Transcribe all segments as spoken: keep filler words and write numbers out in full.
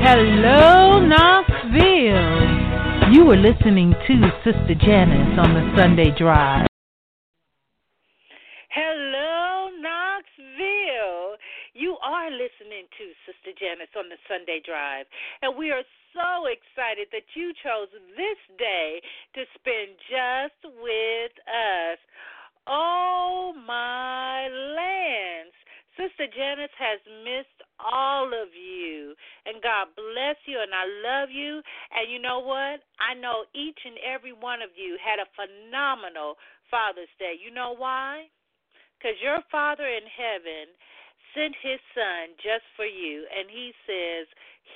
Hello, Knoxville. You are listening to Sister Janice on the Sunday Drive. Hello, Knoxville. You are listening to Sister Janice on the Sunday Drive, and we are so excited that you chose this day to spend just with us. Oh, my lands. Sister Janice has missed all of you, and God bless you, and I love you. And you know what? I know each and every one of you had a phenomenal Father's Day. You know why? Because your Father in heaven sent his Son just for you, and he says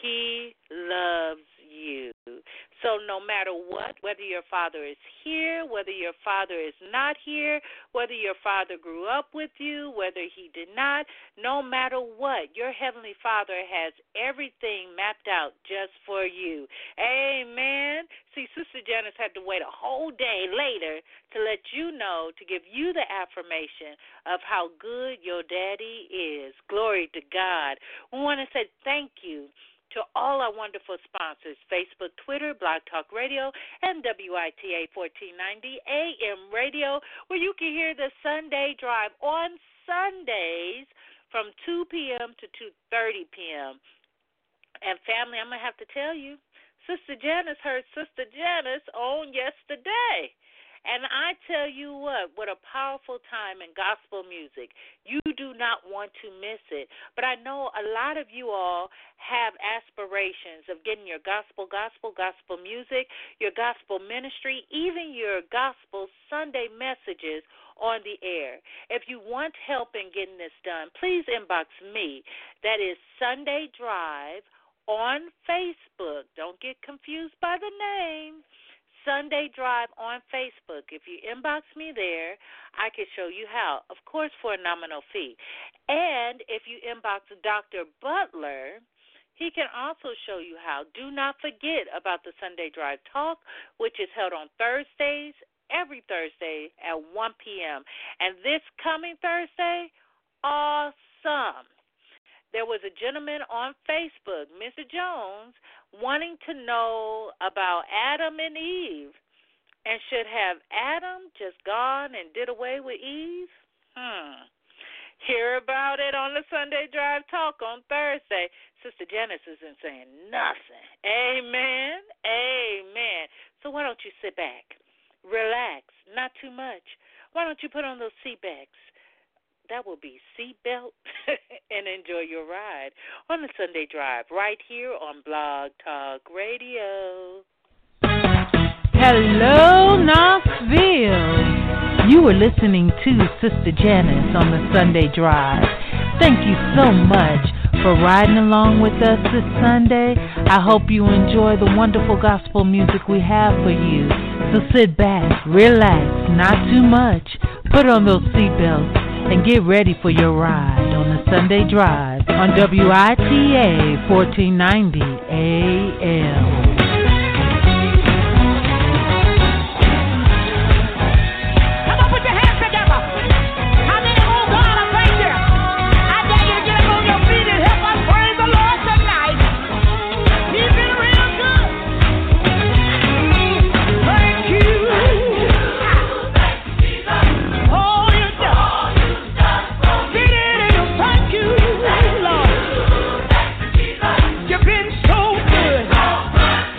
he loves you. So no matter what, whether your father is here, whether your father is not here, whether your father grew up with you, whether he did not, no matter what, your Heavenly Father has everything mapped out just for you. Amen. See, Sister Janice had to wait a whole day later to let you know, to give you the affirmation of how good your daddy is. Glory to God. We want to say thank you to all our wonderful sponsors, Facebook, Twitter, Blog Talk Radio, and W I T A fourteen ninety A M Radio, where you can hear the Sunday Drive on Sundays from two p.m. to two thirty p.m. And family, I'm going to have to tell you, Sister Janice heard Sister Janice on yesterday. And I tell you what, what a powerful time in gospel music. You do not want to miss it. But I know a lot of you all have aspirations of getting your gospel, gospel, gospel music, your gospel ministry, even your gospel Sunday messages on the air. If you want help in getting this done, please inbox me. That is Sunday Drive on Facebook. Don't get confused by the name. Sunday Drive on Facebook. If you inbox me there, I can show you how, of course, for a nominal fee. And if you inbox Doctor Butler, he can also show you how. Do not forget about the Sunday Drive Talk, which is held on Thursdays, every Thursday at one p.m. And this coming Thursday, awesome. There was a gentleman on Facebook, Mister Jones, wanting to know about Adam and Eve. And should have Adam just gone and did away with Eve? Hmm. Hear about it on the Sunday Drive Talk on Thursday. Sister Janice isn't saying nothing. Amen. Amen. So why don't you sit back, relax, not too much. Why don't you put on those seat backs? That will be seatbelt, and enjoy your ride on the Sunday Drive right here on Blog Talk Radio. Hello, Knoxville. You are listening to Sister Janice on the Sunday Drive. Thank you so much for riding along with us this Sunday. I hope you enjoy the wonderful gospel music we have for you. So sit back, relax, not too much. Put on those seatbelts and get ready for your ride on the Sunday Drive on W I T A fourteen ninety A M. You've been so good.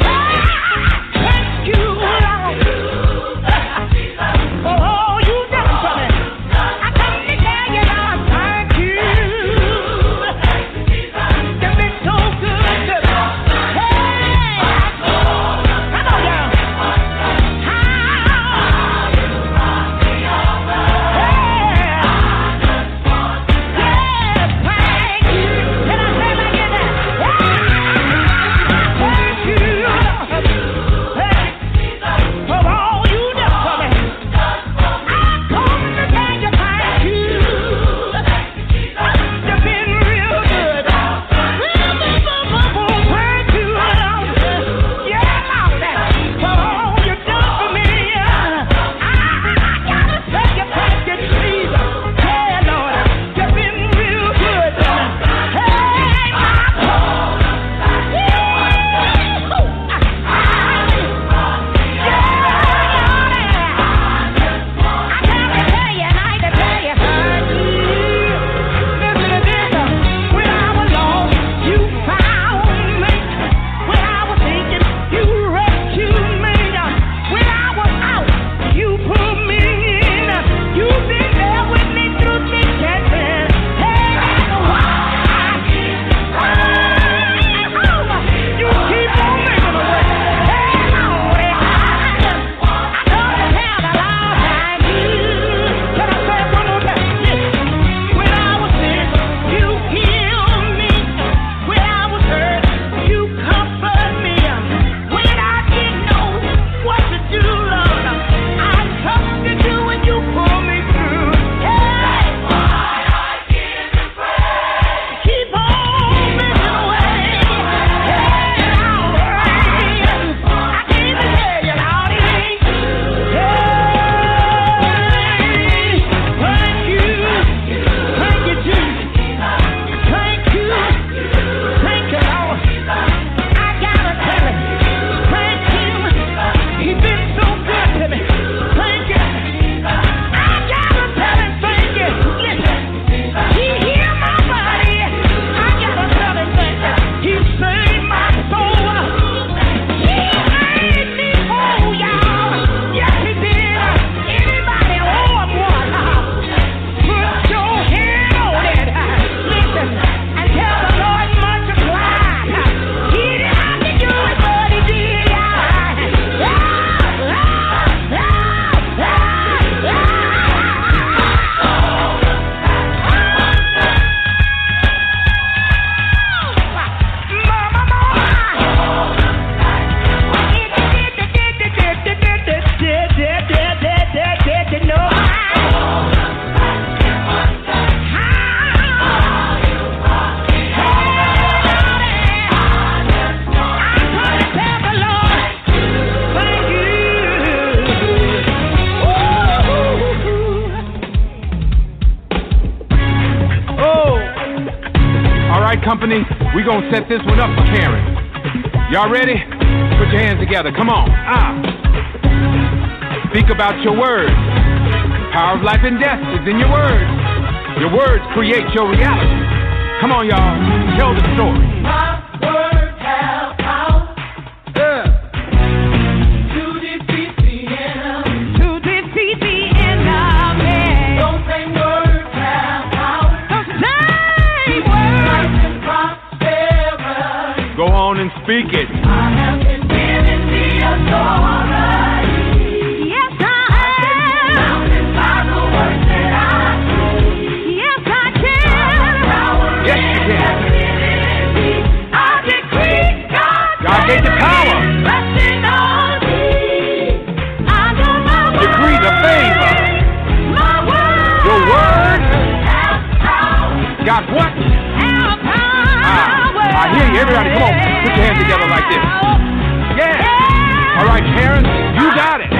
company, we gonna set this one up for Karen. Y'all ready? Put your hands together, come on. Ah. Speak about your words. Power of life and death is in your words. Your words create your reality. Come on, y'all, tell the story. My words have power. Yeah. To defeat the enemy. To defeat the enemy. Those same words have power. Those same words. Life and prosperity. Go on and speak it. I have been given the authority. Yes, I am. Mounted by the words that I speak. Yes, I can. Yes, you can. I decree God gave you power. Resting on me. I know my word. Decree the favor. My word. Your word. Have power. Got what? Have power. Ah, I hear you. Everybody, come on. Put your hands together like this. Yeah. yeah. All right, Karen, you got it.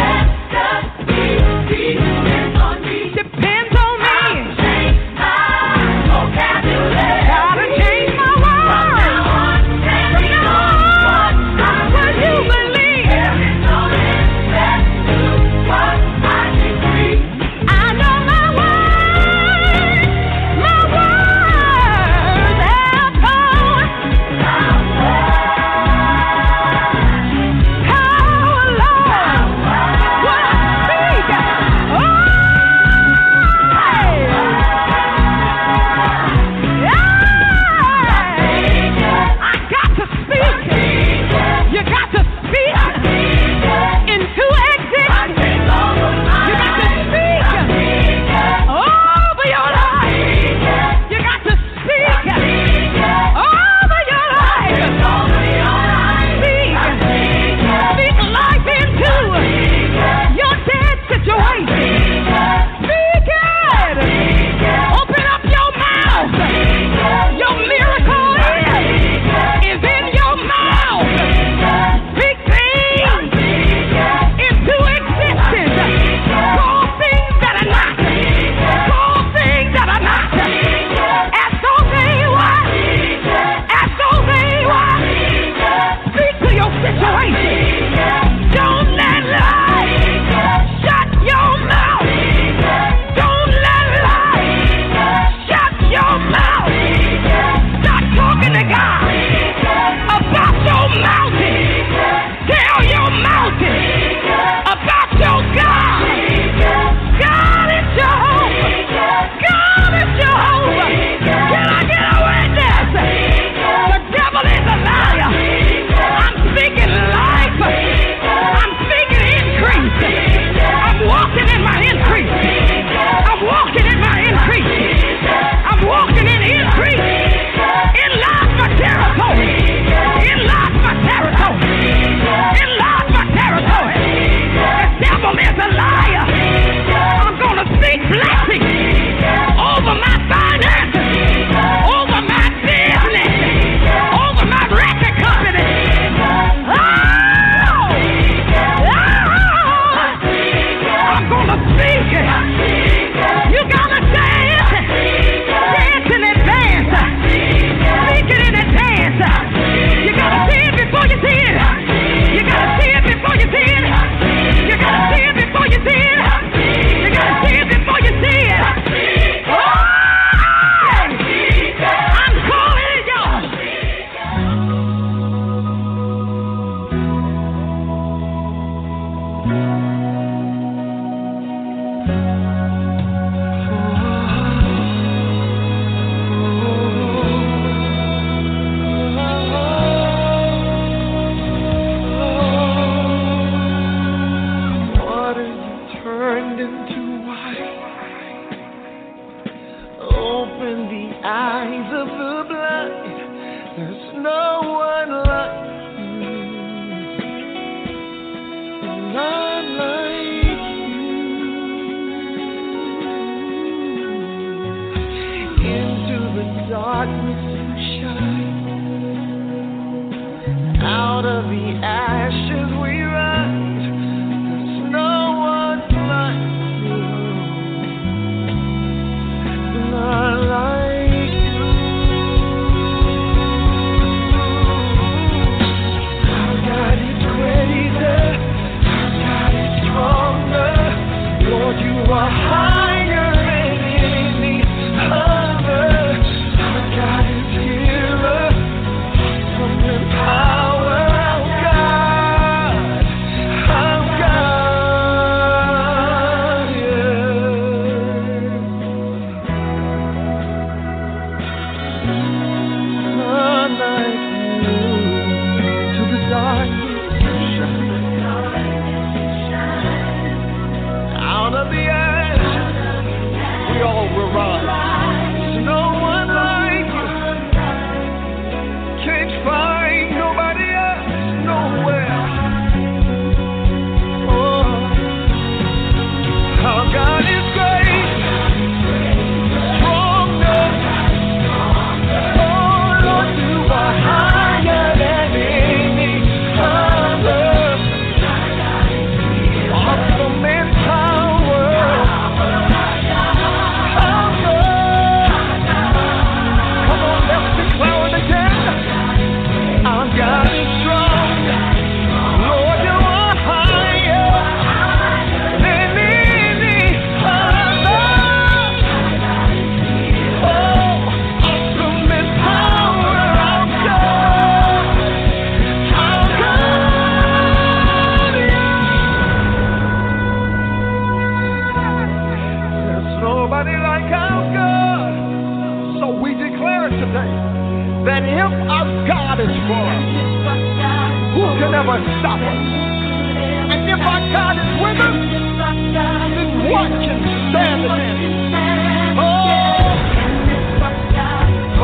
Depends on me. Depends on me. Change my vocabulary. Gotta change my words. From now on, what you believe. There is no limit to what I decree. I know my words. My words have power. Power, Lord. What I speak. Oh. I got to speak. You got to speak into existence. You got to speak over your life. You got to speak over your life. Speak. Speak life into your dead situation. Speak it. Open up your mouth. Your miracle is, is in your mouth. Speak things into existence. Call things that are not. Call things that are not. As though they were. As though they were. Speak to your situation. Don't let lies shut your mouth. Don't let lies shut your mouth. Start talking to God about your mountain. Tell your mountain about your God. God is Jehovah. God is Jehovah. Can I get a witness? The devil is a liar. I'm speaking life. I'm speaking increase. I'm walking in my increase. I'm walking in my increase. I'm walking in increase. Enlarge my territory. Enlarge my territory. Enlarge my territory. The devil is a liar. I'm going to speak blessing over my finances, over my business, over my record company. Oh! Oh! I'm going to speak it. You got to say it. Dance in advance. Speak it in advance. You got to see it before you see it. You got to see it before you see it. You got to see it before you see it. You got to see it before you see it. Oh! I'm calling it yours. Water you turned into wine. Open the eyes of the blind. There's no one like you. None like you. Into the darkness you shine. Out of the ashes we rise. There's no one like you. None like you. can't find nobody else nowhere. Oh, our God is great, stronger. Oh Lord, you are higher than any other. Awesome in power. Come on, let's declare it again. Our God is strong. Lord, you are higher than any other. Oh, awesome in power, our God. Our God, yeah. There's nobody like our God. So we declare it today that if our God is for us, who can ever stop us? And if our God is with us, then what can stand against? Oh, oh, oh.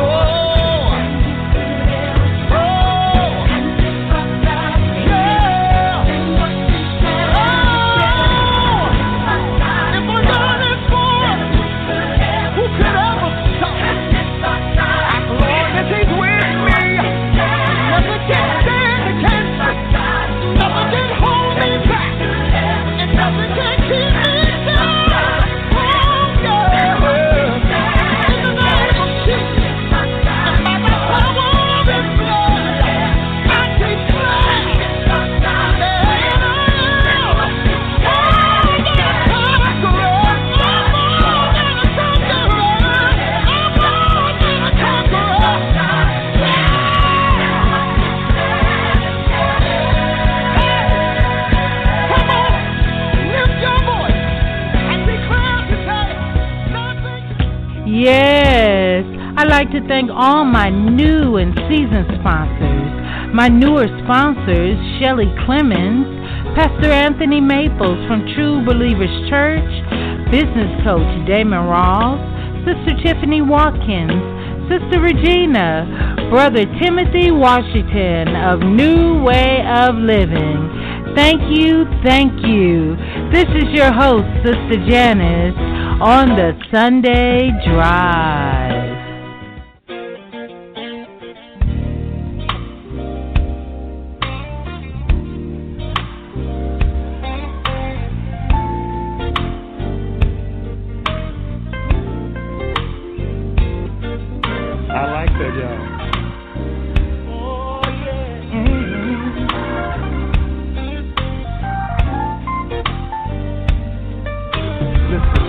Yes, I'd like to thank all my new and seasoned sponsors. My newer sponsors, Shelly Clemens, Pastor Anthony Maples from True Believers Church, business coach Damon Ross, Sister Tiffany Watkins, Sister Regina, Brother Timothy Washington of New Way of Living. Thank you, thank you. This is your host, Sister Janice, on the Sunday Drive. I like that, y'all. Oh, yeah. Mm-hmm. Listen.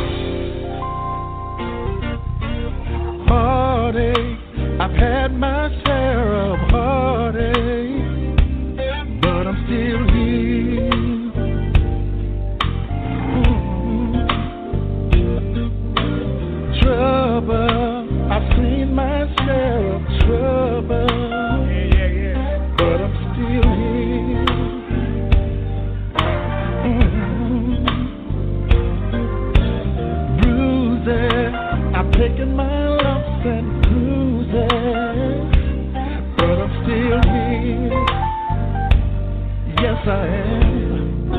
Heartache, I've had my share of heartache, but I'm still here. Mm-hmm. Trouble, I've seen my share of trouble, yeah, yeah, yeah. But I'm still here. Mm-hmm. Bruises, I've taken my lumps and bruises, but I'm still here. Yes, I am.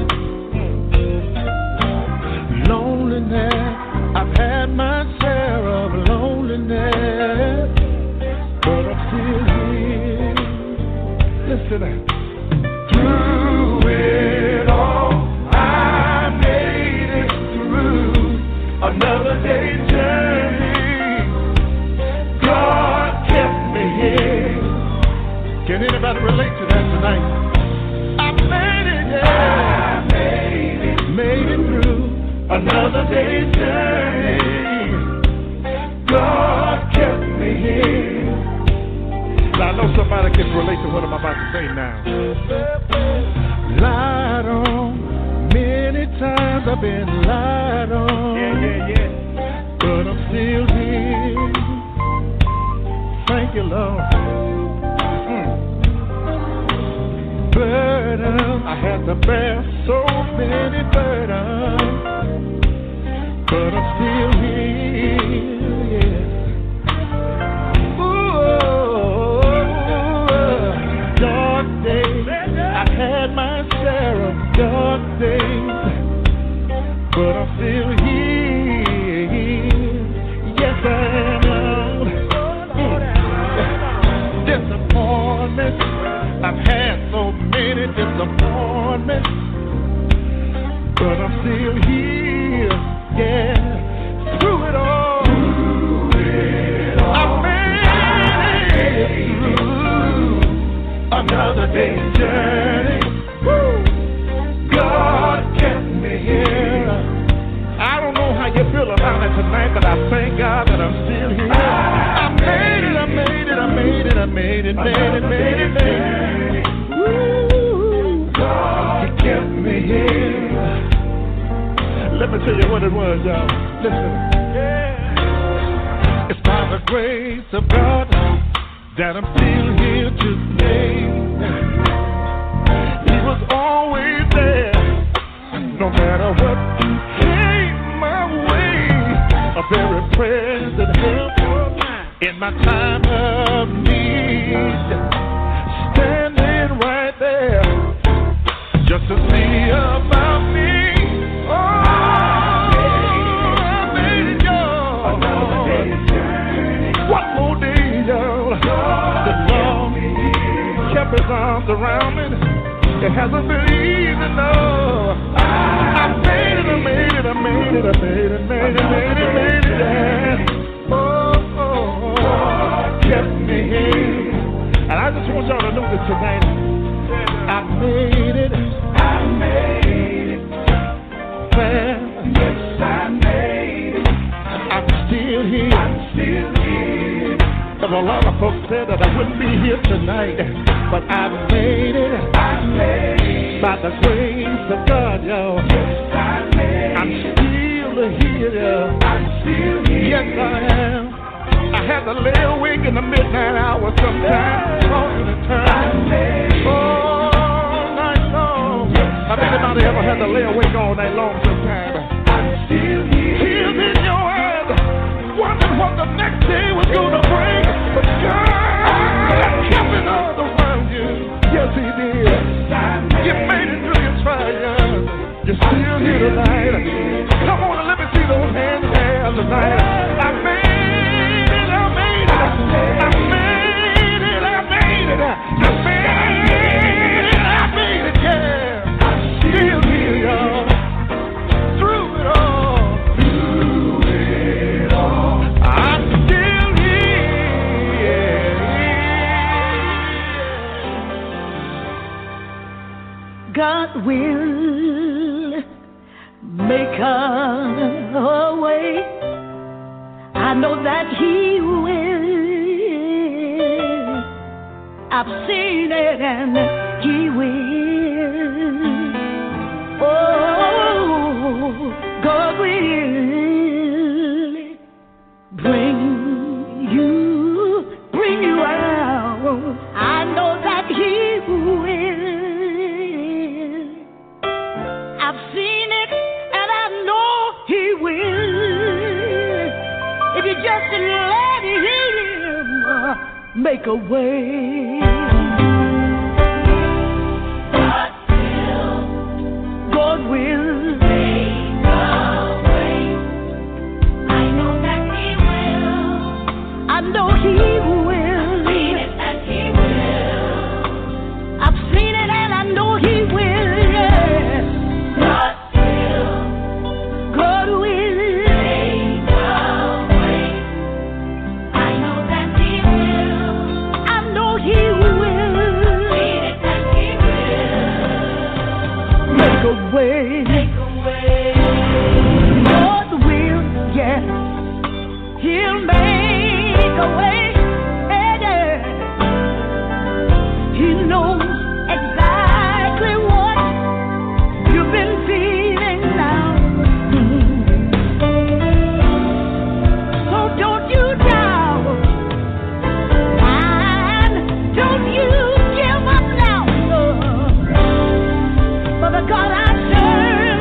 Loneliness, I've had my share of loneliness, but I'm still here. Listen up. Through it all, I made it through another day's journey. God kept me here. Can anybody relate to that tonight? I made it, yeah. I made it, made it through another day's journey. God kept me here. Now, I know somebody can relate to what I'm about to say now. Lied on, many times I've been lied on. Yeah, yeah, yeah. But I'm still here. Thank you, Lord. Mm. Burden, I had to bear so many burdens, but I'm still here, yeah. Ooh, another day's journey. Woo. God kept me here. I don't know how you feel about it tonight, but I thank God that I'm still here. I made it, I made it, I made it, I made it, made it, made it, made it. Woo. God kept me here. Let me tell you what it was, y'all. Listen. Yeah. It's by the grace of God that I'm still here today. He was always there, no matter what came my way. A very present help in my time of need. Standing right there, just to see about me. Oh, I made it, y'all. One more day, y'all. The Lord kept his arms around me. It hasn't been easy, no. I made it, I made it, I made it, I made it, made it, made it, made it, yeah. Oh, oh, oh, kept me here. And I just want y'all to know this tonight. I made it. I made it. Well, yes, I made it. I'm still here. I'm still here. There's a lot of folks said that I wouldn't be here tonight, but I made it. I made it. By the grace of God, y'all. Yes, I made it. I'm still here. I'm still here. Yes, I am. I had to lay awake in the midnight hour sometimes, tossing and turning all night long. Have anybody ever had to lay awake all night long sometimes? I'm still here. Tears in your eyes, wondering what the next day was going to bring. But God kept it all around you. Yes, He did. You made it through your trials. You're still here tonight. Come on and let me see those hands there tonight. I made I made it, I made it, I made it, I made it, yeah. I'm still here, y'all. Through it all, through it all, I'm still here. God will make a way. I know that He will. I've seen it and He will. Oh, God will bring you, bring you out. I know that He will. I've seen it and I know He will. If you just let Him make a way. God will. God will make a way. I know that He will. I know He will. I've seen it and He will. I've seen it and I know He will. Yeah. God will. God will. Way. Make a way. God will, yes, He'll make a way. Yeah, yeah. He knows exactly what you've been feeling now. So don't you doubt, and don't you give up now. For the God I serve,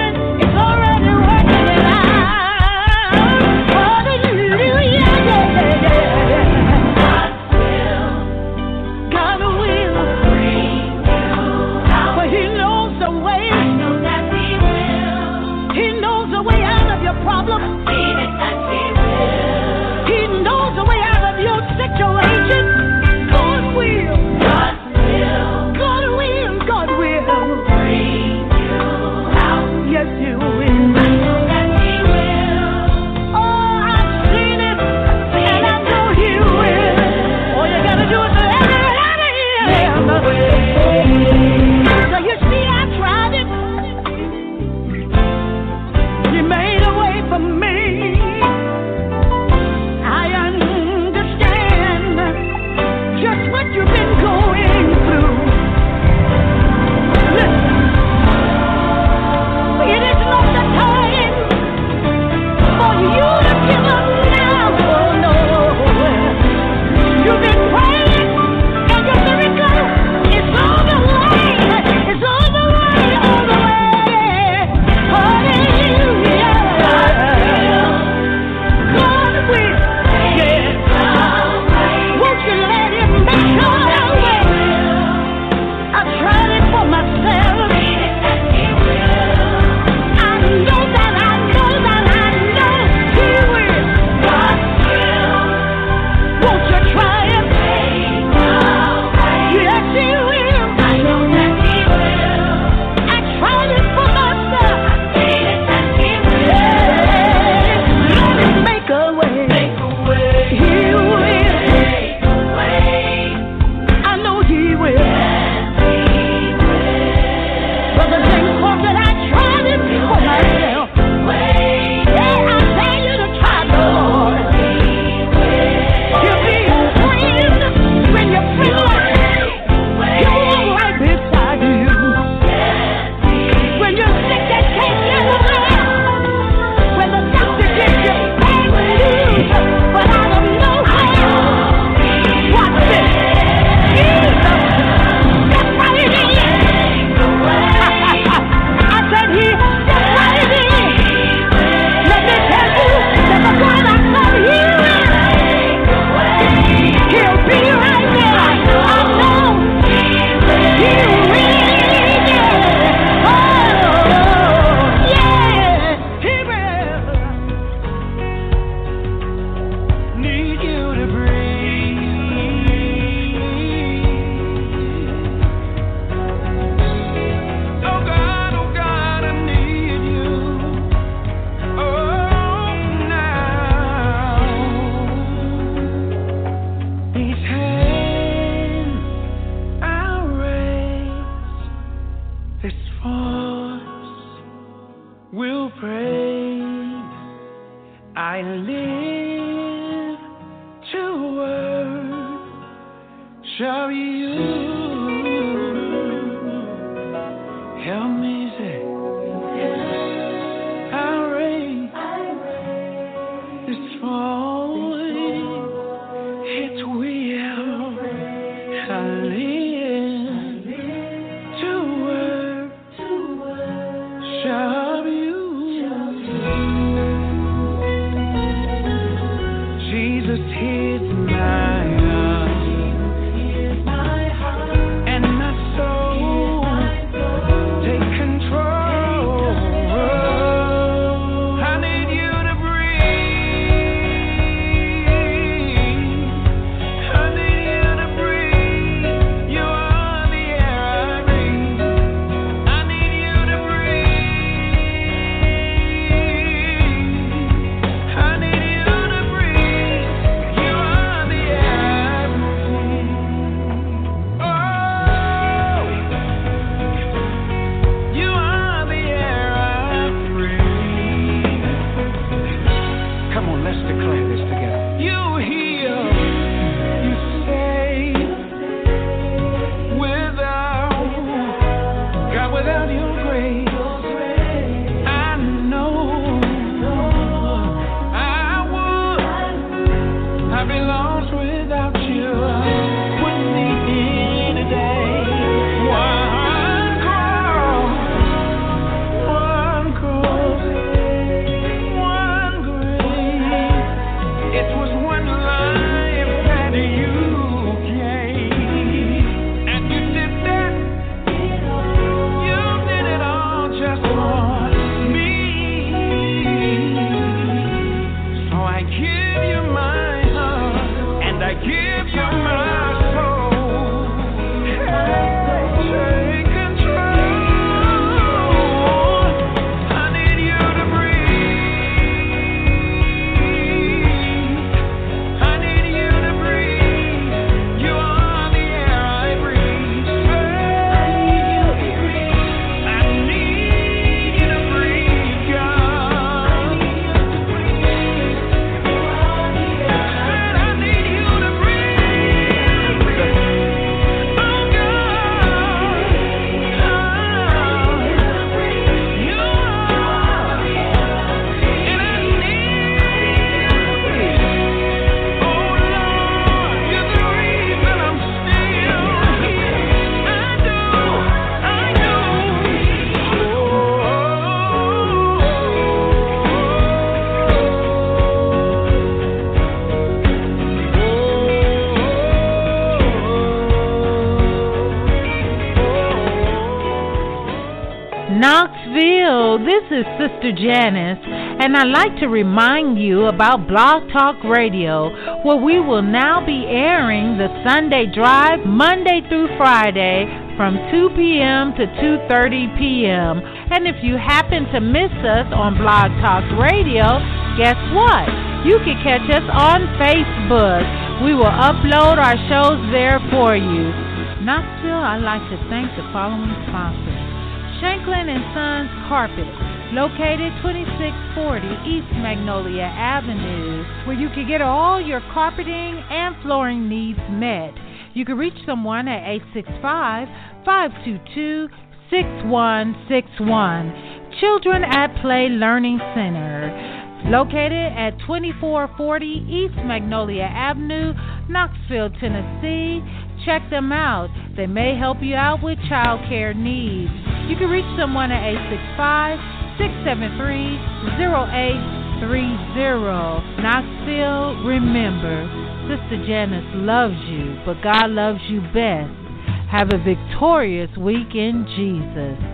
Knoxville, this is Sister Janice, and I'd like to remind you about Blog Talk Radio, where we will now be airing the Sunday Drive Monday through Friday from two p.m. to two thirty p.m. And if you happen to miss us on Blog Talk Radio, guess what? You can catch us on Facebook. We will upload our shows there for you. Knoxville, I'd like to thank the following sponsors. Shanklin and Sons Carpet, located twenty-six forty East Magnolia Avenue, where you can get all your carpeting and flooring needs met. You can reach someone at eight six five, five two two, six one six one. Children at Play Learning Center, located at twenty-four forty East Magnolia Avenue, Knoxville, Tennessee. Check them out. They may help you out with child care needs. You can reach someone at eight six five, six seven three, zero eight three zero. Knoxville, remember, Sister Janice loves you, but God loves you best. Have a victorious week in Jesus.